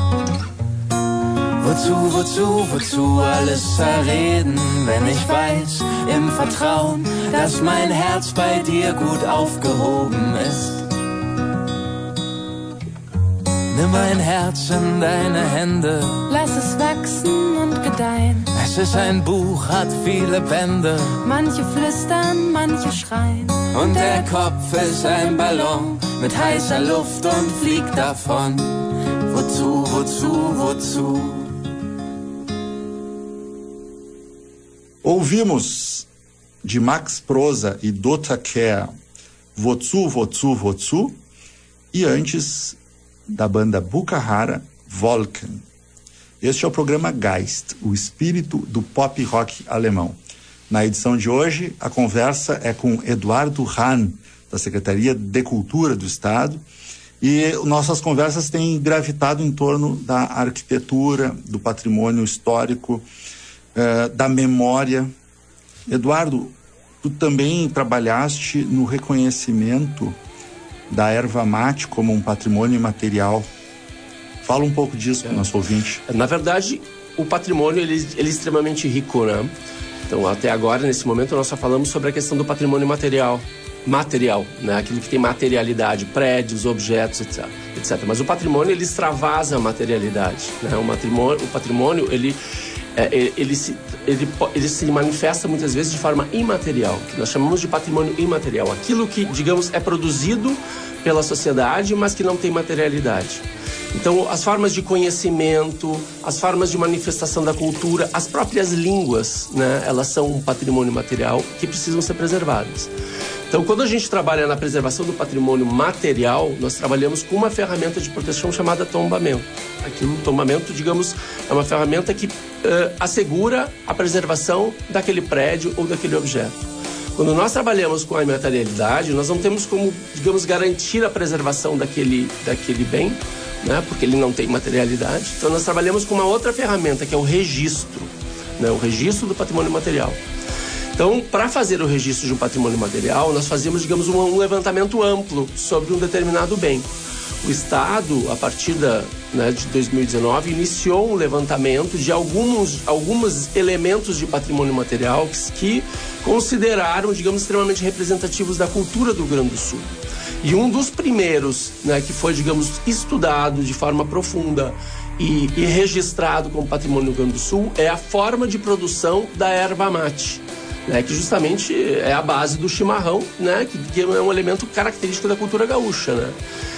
Wozu, wozu, wozu alles zerreden, wenn ich weiß, im Vertrauen, dass mein Herz bei dir gut aufgehoben ist? Nimm mein Herz in deine Hände, Lass es wachsen und gedeihen. es ist ein Buch, hat viele Bände Manche flüstern, manche schreien. und der Kopf ist ein Ballon mit heißer Luft und fliegt davon. Wozu, wozu, wozu? Ouvimos de Max Prosa e Dota Care, Wozu, Wozu, Wozu, e antes da banda Bukhara, Wolken. Este é o programa Geist, o espírito do pop rock alemão. Na edição de hoje, a conversa é com Eduardo Hahn, da Secretaria de Cultura do Estado, e nossas conversas têm gravitado em torno da arquitetura, do patrimônio histórico, da memória. Eduardo, tu também trabalhaste no reconhecimento da erva mate como um patrimônio imaterial. Fala um pouco disso para o nosso ouvinte. Na verdade, o patrimônio ele é extremamente rico, né? Então, até agora, nesse momento, nós só falamos sobre a questão do patrimônio material, né? Aquilo que tem materialidade, prédios, objetos, etc. Mas o patrimônio, ele extravasa a materialidade, né? O patrimônio, ele se manifesta muitas vezes de forma imaterial, que nós chamamos de patrimônio imaterial. Aquilo que, digamos, é produzido pela sociedade, mas que não tem materialidade. Então, as formas de conhecimento, as formas de manifestação da cultura, as próprias línguas, né, elas são um patrimônio material que precisam ser preservadas. Então, quando a gente trabalha na preservação do patrimônio material, nós trabalhamos com uma ferramenta de proteção chamada tombamento. Aqui, o tombamento, digamos, é uma ferramenta que assegura a preservação daquele prédio ou daquele objeto. Quando nós trabalhamos com a imaterialidade, nós não temos como, digamos, garantir a preservação daquele bem, né, porque ele não tem materialidade. Então, nós trabalhamos com uma outra ferramenta, que é o registro, né, o registro do patrimônio material. Então, para fazer o registro de um patrimônio material, nós fazíamos, digamos, um levantamento amplo sobre um determinado bem. O Estado, a partir de 2019, iniciou um levantamento de alguns elementos de patrimônio material que consideraram, digamos, extremamente representativos da cultura do Rio Grande do Sul. E um dos primeiros, né, que foi, digamos, estudado de forma profunda e registrado como patrimônio do Rio Grande do Sul é a forma de produção da erva mate. Né, que justamente é a base do chimarrão, né, que é um elemento característico da cultura gaúcha, né?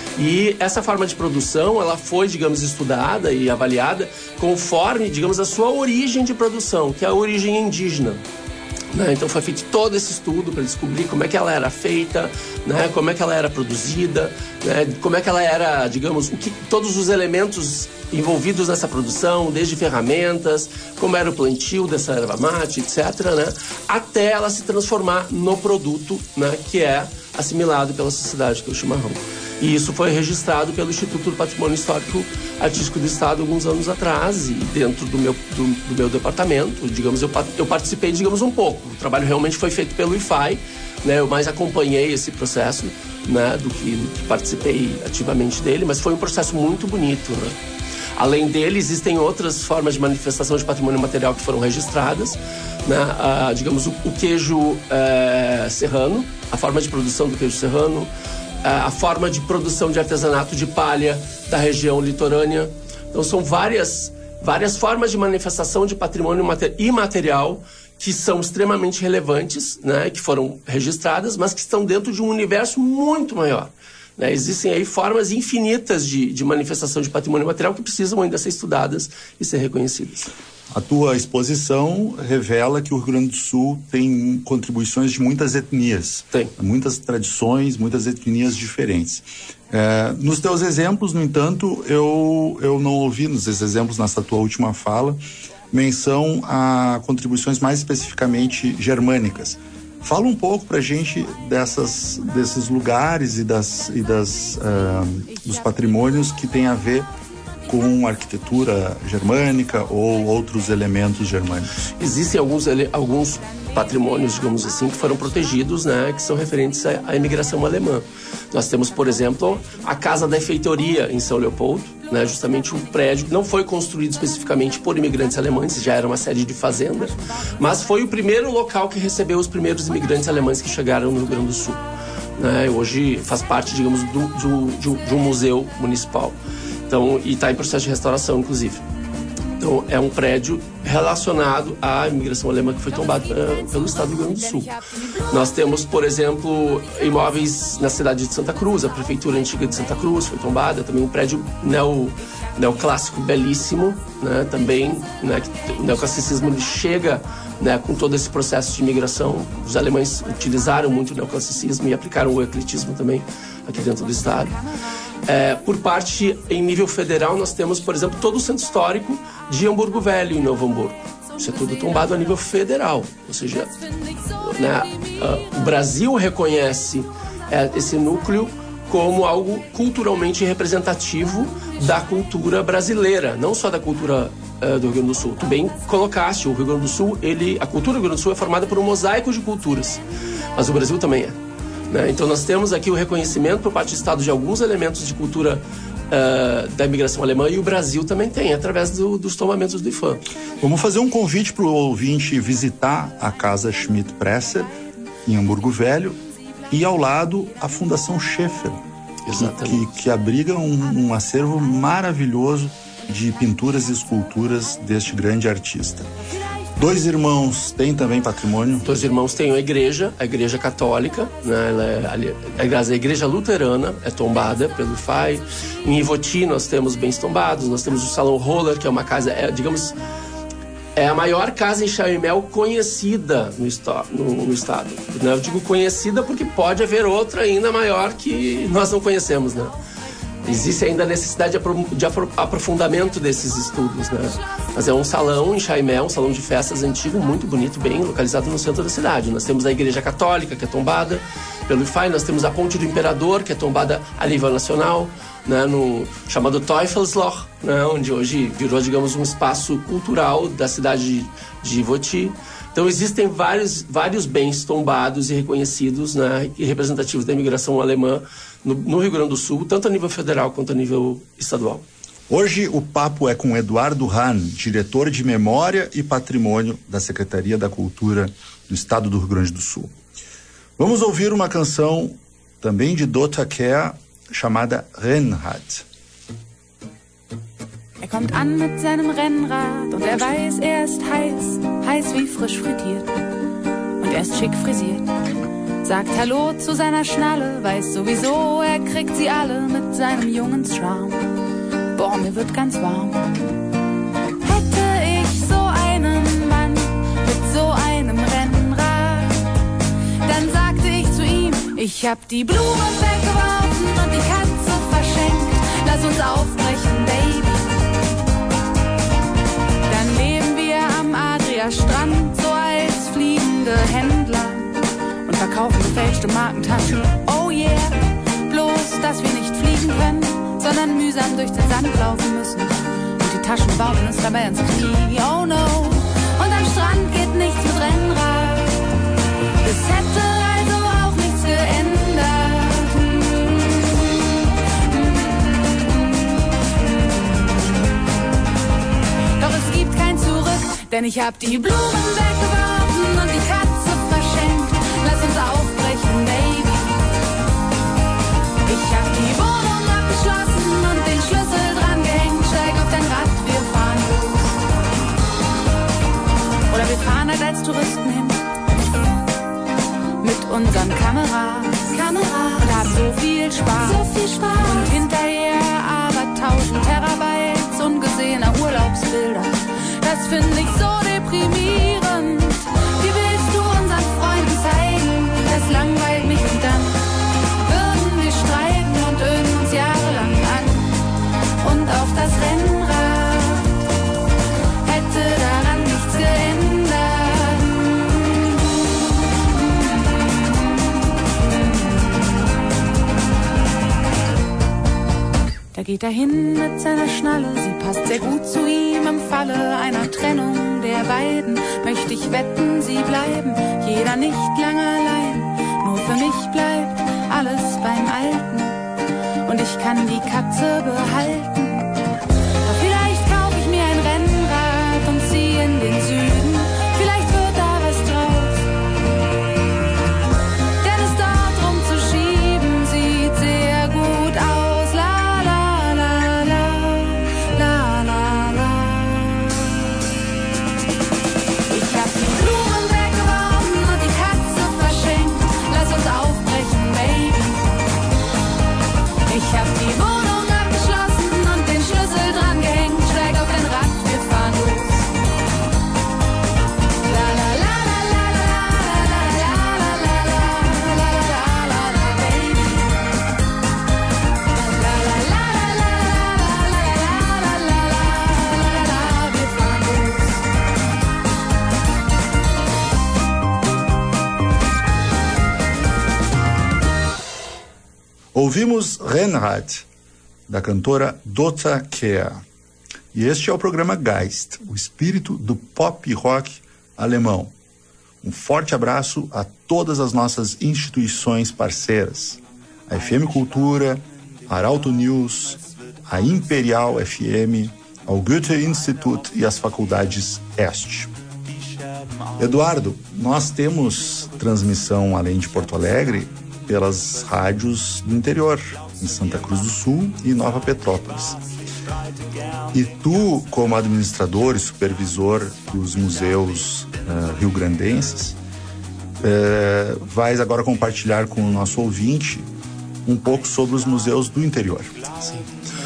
E essa forma de produção, ela foi, digamos, estudada e avaliada conforme, digamos, a sua origem de produção, que é a origem indígena. Né? Então foi feito todo esse estudo para descobrir como é que ela era feita, né? Como é que ela era produzida, né? Como é que ela era, digamos, todos os elementos envolvidos nessa produção, desde ferramentas, como era o plantio dessa erva mate, etc., né? Até ela se transformar no produto, né? Que é assimilado pela sociedade, que é o chimarrão. E isso foi registrado pelo Instituto do Patrimônio Histórico Artístico do Estado alguns anos atrás, e dentro do meu departamento, digamos, eu participei, digamos, um pouco. O trabalho realmente foi feito pelo IFAI, né? Eu mais acompanhei esse processo, né? do que participei ativamente dele, mas foi um processo muito bonito, né? Além dele, existem outras formas de manifestação de patrimônio material que foram registradas, né? Digamos, o queijo serrano, a forma de produção do queijo serrano, a forma de produção de artesanato de palha da região litorânea. Então, são várias formas de manifestação de patrimônio imaterial que são extremamente relevantes, né? Que foram registradas, mas que estão dentro de um universo muito maior. Né? Existem aí formas infinitas de manifestação de patrimônio material que precisam ainda ser estudadas e ser reconhecidas. A tua exposição revela que o Rio Grande do Sul tem contribuições de muitas etnias. Tem. Muitas tradições, muitas etnias diferentes. Nos teus exemplos, no entanto, eu não ouvi nos exemplos, nessa tua última fala, menção a contribuições mais especificamente germânicas. Fala um pouco pra gente desses lugares e dos patrimônios que tem a ver com arquitetura germânica ou outros elementos germânicos. Existem alguns patrimônios, digamos assim, que foram protegidos, né, que são referentes à imigração alemã. Nós temos, por exemplo, a Casa da Feitoria em São Leopoldo, né, justamente um prédio que não foi construído especificamente por imigrantes alemães, já era uma sede de fazenda, mas foi o primeiro local que recebeu os primeiros imigrantes alemães que chegaram no Rio Grande do Sul. Né, hoje faz parte, digamos, de um museu municipal. Então, e está em processo de restauração, inclusive. Então, é um prédio relacionado à imigração alemã que foi tombado pelo Estado do Rio Grande do Sul. Nós temos, por exemplo, imóveis na cidade de Santa Cruz, a Prefeitura Antiga de Santa Cruz foi tombada, também um prédio neoclássico belíssimo, né, também, né, que o neoclassicismo ele chega, né, com todo esse processo de imigração. Os alemães utilizaram muito o neoclassicismo e aplicaram o ecletismo também aqui dentro do Estado. Por parte, em nível federal, nós temos, por exemplo, todo o centro histórico de Hamburgo Velho, em Novo Hamburgo. Isso é tudo tombado a nível federal. Ou seja, né, o Brasil reconhece esse núcleo como algo culturalmente representativo da cultura brasileira, não só da cultura do Rio Grande do Sul. Tu bem colocaste, o Rio Grande do Sul, a cultura do Rio Grande do Sul é formada por um mosaico de culturas, mas o Brasil também é. Né? Então nós temos aqui o reconhecimento por parte do Estado de alguns elementos de cultura da imigração alemã, e o Brasil também tem, através dos tombamentos do IFAM. Vamos fazer um convite para o ouvinte visitar a Casa Schmidt-Presser, em Hamburgo Velho, e ao lado a Fundação Schaeffer, que abriga um acervo maravilhoso de pinturas e esculturas deste grande artista. Dois Irmãos tem também patrimônio? Dois Irmãos tem a igreja católica, né? Aliás, a igreja luterana é tombada pelo IFAI. Em Ivoti nós temos bens tombados, nós temos o Salão Roller, que é uma casa, digamos, É a maior casa em chá e mel conhecida no estado. Eu digo conhecida porque pode haver outra ainda maior que nós não conhecemos, né? Existe ainda a necessidade de aprofundamento desses estudos, né? Mas é um salão em chá e mel, um salão de festas antigo, muito bonito, bem localizado no centro da cidade. Nós temos a Igreja Católica, que é tombada pelo IFAI, nós temos a Ponte do Imperador, que é tombada a nível nacional, né, no chamado Teufelsloch, né, onde hoje virou, digamos, um espaço cultural da cidade de Ivoti. Então existem vários bens tombados e reconhecidos, né, e representativos da imigração alemã no Rio Grande do Sul, tanto a nível federal quanto a nível estadual. Hoje o papo é com Eduardo Hahn, diretor de Memória e Patrimônio da Secretaria da Cultura do Estado do Rio Grande do Sul. Vamos ouvir uma canção também de Dota Kehr, chamada Rennrad. Kommt an mit seinem Rennrad und weiß, ist heiß wie frisch frittiert. Und ist schick frisiert. Sagt Hallo zu seiner Schnalle, weiß sowieso, kriegt sie alle mit seinem Jungenscharme. Boah, mir wird ganz warm. Hätte ich so einen Mann mit so einem Rennrad, dann sagte ich zu ihm, ich hab die Blumen weggeworfen und die Katze verschenkt. Lass uns aufbrechen, Baby. Dann leben wir am Adria-Strand, so als fliegende Händler und verkaufen gefälschte Markentaschen. Oh yeah, bloß, dass wir nicht fliegen können, sondern mühsam durch den Sand laufen müssen. Und die Taschen baumeln uns dabei ins Knie, oh no. Und am Strand geht nichts mit Rennrad. Es hätte also auch nichts geändert. Doch es gibt kein Zurück, denn ich hab die Blumen weggeworfen und die Katze verschenkt. Lass uns aufbrechen, Baby. Ich hab die Wohnung abgeschlossen und den Schlüssel dran gehängt. Steig auf dein Rad, wir fahren los. Oder wir fahren halt als Touristen hin. Mit unseren Kameras. Und haben so viel Spaß. Und hinterher aber 1000 Terabytes ungesehener Urlaubsbilder. Das finde ich so deprimierend. Wie willst du unseren Freunden zeigen? Das langweilt mich und dann würden wir streiten und öden uns jahrelang an. Und auf das Rennrad hätte daran nichts geändert. Da geht er hin mit seiner Schnalle, sie passt sehr gut zu ihm. Im Falle einer Trennung der beiden möchte ich wetten, sie bleiben, jeder nicht lang allein. Nur für mich bleibt alles beim Alten und ich kann die Katze behalten. Doch vielleicht kaufe ich mir ein Rennrad und ziehe in den Süden, vielleicht wird da was draus. Denn es dort rumzuschieben sieht sehr gut aus. Ich hab die Wohnung abgeschlossen und den Schlüssel dran gehängt. Steig auf dein Rad, wir fahren los. La la la la la la la la la la la la la baby. La la la la la la la la la, wir fahren los. Ouvimos Rennrad, da cantora Dota Kehr. E este é o programa Geist, o espírito do pop rock alemão. Um forte abraço a todas as nossas instituições parceiras. A FM Cultura, a Arauto News, a Imperial FM, ao Goethe-Institut e as faculdades Este. Eduardo, nós temos transmissão, além de Porto Alegre, pelas rádios do interior, em Santa Cruz do Sul e Nova Petrópolis. E tu, como administrador e supervisor dos museus rio-grandenses, vais agora compartilhar com o nosso ouvinte um pouco sobre os museus do interior. Sim.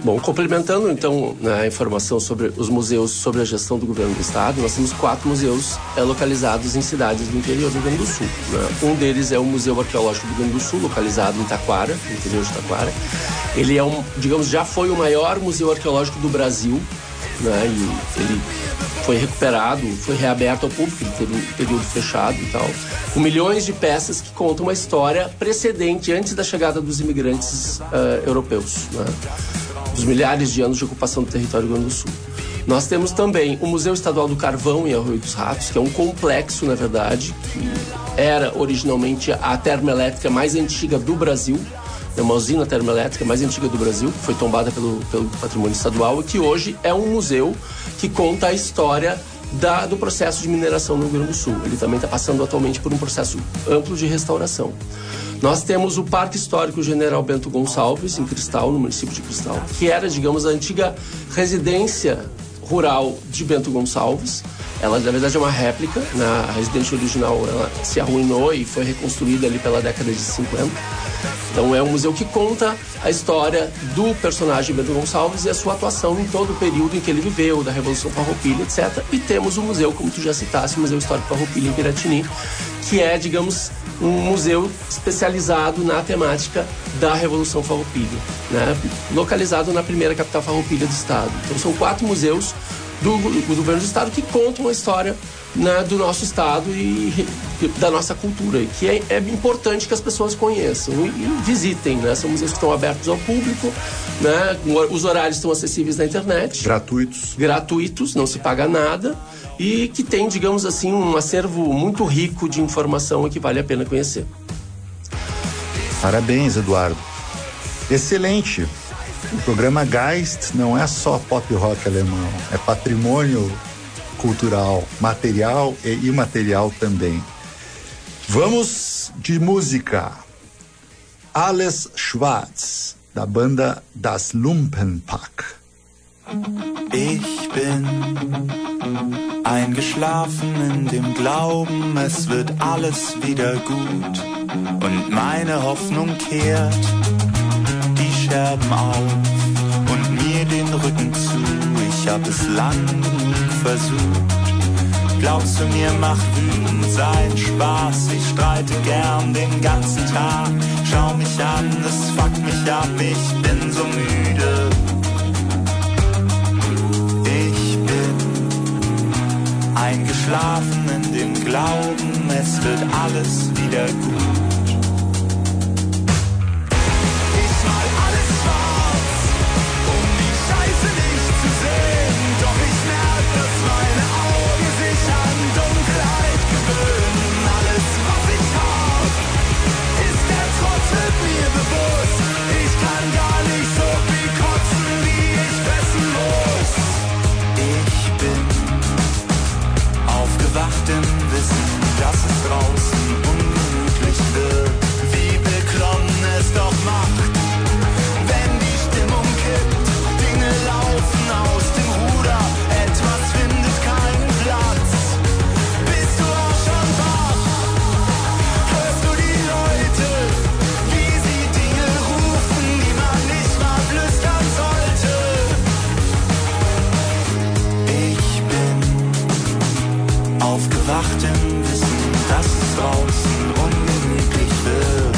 Bom, complementando então a informação sobre os museus sobre a gestão do governo do estado, nós temos 4 museus localizados em cidades do interior do Rio Grande do Sul. Né? Um deles é o Museu Arqueológico do Rio Grande do Sul, localizado em Taquara, no interior de Taquara. Ele é digamos, já foi o maior museu arqueológico do Brasil, né? E ele foi recuperado, foi reaberto ao público, ele teve um período fechado e tal, com milhões de peças que contam uma história precedente antes da chegada dos imigrantes europeus, né? Dos milhares de anos de ocupação do território do Rio Grande do Sul. Nós temos também o Museu Estadual do Carvão em Arroio dos Ratos, que é um complexo, na verdade, que era originalmente a termoelétrica mais antiga do Brasil, é uma usina termoelétrica mais antiga do Brasil, que foi tombada pelo patrimônio estadual e que hoje é um museu que conta a história do processo de mineração no Rio Grande do Sul. Ele também está passando atualmente por um processo amplo de restauração. Nós temos o Parque Histórico General Bento Gonçalves, em Cristal, no município de Cristal, que era, digamos, a antiga residência rural de Bento Gonçalves. Ela, na verdade, é uma réplica. A residência original ela se arruinou e foi reconstruída ali pela década de 50. Então é um museu que conta a história do personagem Bento Gonçalves e a sua atuação em todo o período em que ele viveu, da Revolução Farroupilha, etc. E temos o museu, como tu já citaste, o Museu Histórico Farroupilha em Piratini, que é, digamos, um museu especializado na temática da Revolução Farroupilha, né? Localizado na primeira capital farroupilha do estado. Então são 4 museus do governo do estado que contam a história, né, do nosso estado e da nossa cultura, e que é importante que as pessoas conheçam e visitem, né? São museus que estão abertos ao público, né? Os horários estão acessíveis na internet. Gratuitos, não se paga nada, e que tem, digamos assim, um acervo muito rico de informação e que vale a pena conhecer. Parabéns, Eduardo. Excelente. O programa Geist não é só pop rock alemão, é patrimônio cultural, material e imaterial também. Vamos de música. Alles Schwarz, da banda Das Lumpenpack. Ich bin eingeschlafen in dem Glauben, es wird alles wieder gut. Und meine Hoffnung kehrt die Scherben auf und mir den Rücken zu. Ich hab es lang genug versucht. Glaubst du, mir macht wütend sein Spaß? Ich streite gern den ganzen Tag. Schau mich an, es fuckt mich ab, ich bin so müde. Ich bin eingeschlafen in dem Glauben, es wird alles wieder gut. Aufgewacht im Wissen, dass es draußen ungemütlich wird. Wie beklommen es doch macht, wenn die Stimmung kippt. Dinge laufen aus dem Ruder, etwas findet keinen Platz. Bist du auch schon wach? Hörst du die Leute, wie sie Dinge rufen, die man nicht mal flüstern sollte? Ich bin aufgewacht im Wissen, dass es draußen ungemütlich wird.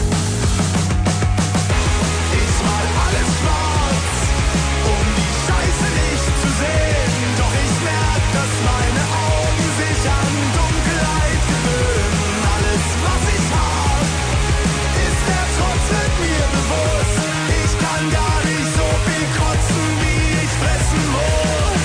Ist mal alles schwarz, um die Scheiße nicht zu sehen. Doch ich merk, dass meine Augen sich an Dunkelheit gewöhnen. Alles, was ich hab, ist der Trotz mit mir bewusst. Ich kann gar nicht so viel kotzen, wie ich fressen muss.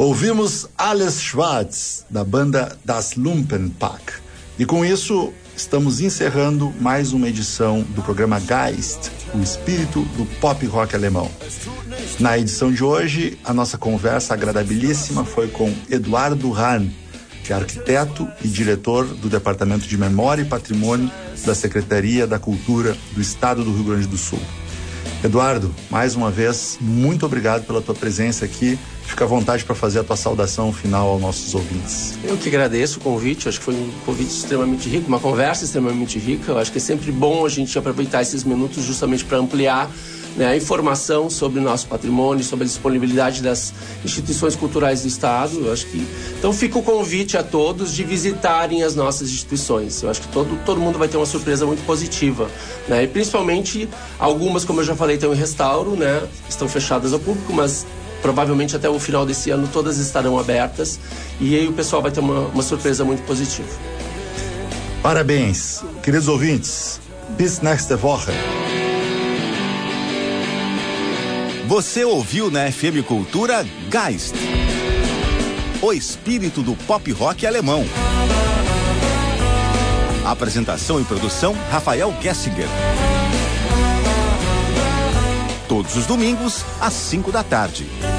Ouvimos Alles Schwarz, da banda Das Lumpenpack. E com isso, estamos encerrando mais uma edição do programa Geist, o espírito do pop rock alemão. Na edição de hoje, a nossa conversa agradabilíssima foi com Eduardo Hahn, que é arquiteto e diretor do Departamento de Memória e Patrimônio da Secretaria da Cultura do Estado do Rio Grande do Sul. Eduardo, mais uma vez, muito obrigado pela tua presença aqui. Fica à vontade para fazer a tua saudação final aos nossos ouvintes. Eu que agradeço o convite, acho que foi um convite extremamente rico, uma conversa extremamente rica. Eu acho que é sempre bom a gente aproveitar esses minutos justamente para ampliar, né, a informação sobre o nosso patrimônio, sobre a disponibilidade das instituições culturais do Estado. Eu acho que então fica o convite a todos de visitarem as nossas instituições. Eu acho que todo mundo vai ter uma surpresa muito positiva, né? E principalmente algumas, como eu já falei, estão em restauro, né? Estão fechadas ao público, mas provavelmente até o final desse ano todas estarão abertas e aí o pessoal vai ter uma surpresa muito positiva. Parabéns, queridos ouvintes. Bis nächste Woche. Você ouviu na FM Cultura Geist, o espírito do pop rock alemão. Apresentação e produção Rafael Gessinger. Todos os domingos às 5 da tarde.